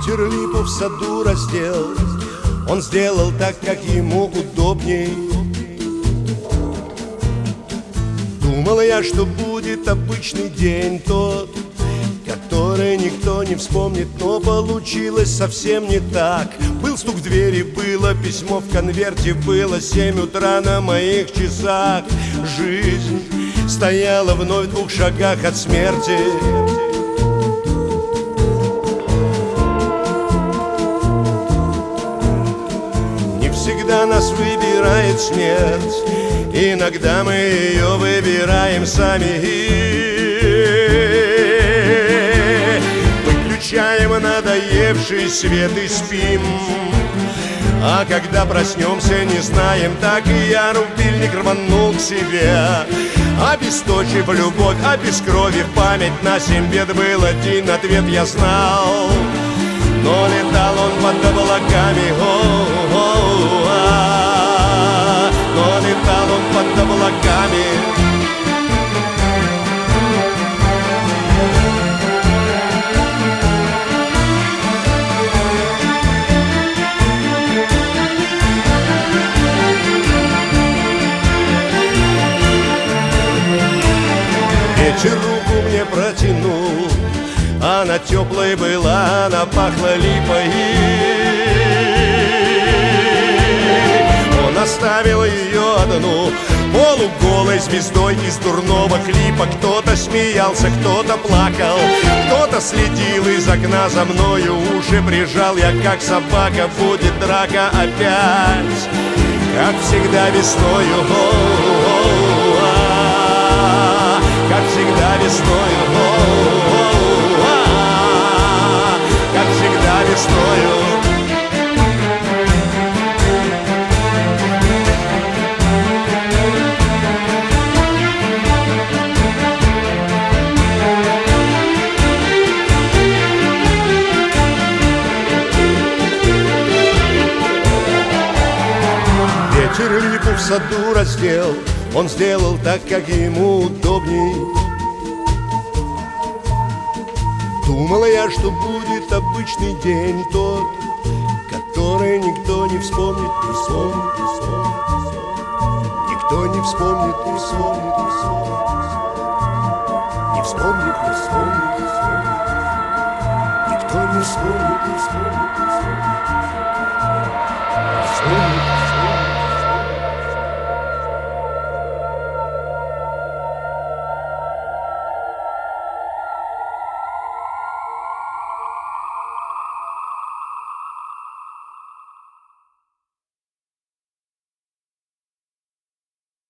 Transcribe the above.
Ветер липу в саду раздел, он сделал так, как ему удобней. Думал я, что будет обычный день тот, который никто не вспомнит, но получилось совсем не так. Был стук в двери, было письмо в конверте, было 7 утра на моих часах. Жизнь стояла вновь в 2 шагах от смерти. Не всегда нас выбирает смерть, иногда мы ее выбираем сами. Выключаем надоевший свет и спим, а когда проснемся, не знаем. Так и я рубильник рванул к себе, обесточив любовь, а без крови в память на 7 бед. Был один ответ, я знал, но летал он под облаками, но летал он под облаками. Ветер руку мне протянул, она теплой была, она пахла липой. Он оставил ее одну, полуголой звездой из дурного клипа. Кто-то смеялся, кто-то плакал, кто-то следил из окна за мною. Уши прижал я, как собака, будет драка опять, как всегда весною. Как всегда весною, как всегда весною. Ветер липу в саду раздел, он сделал так, как ему удобней. Думала я, что будет обычный день тот, который никто не вспомнит, не вспомнит, не вспомнит. Никто не вспомнит, не вспомнит, не вспомнит. Не вспомнит, не вспомнит, не вспомнит. Никто не вспомнит, не вспомнит, не вспомнит. Не вспомнит, не вспомнит.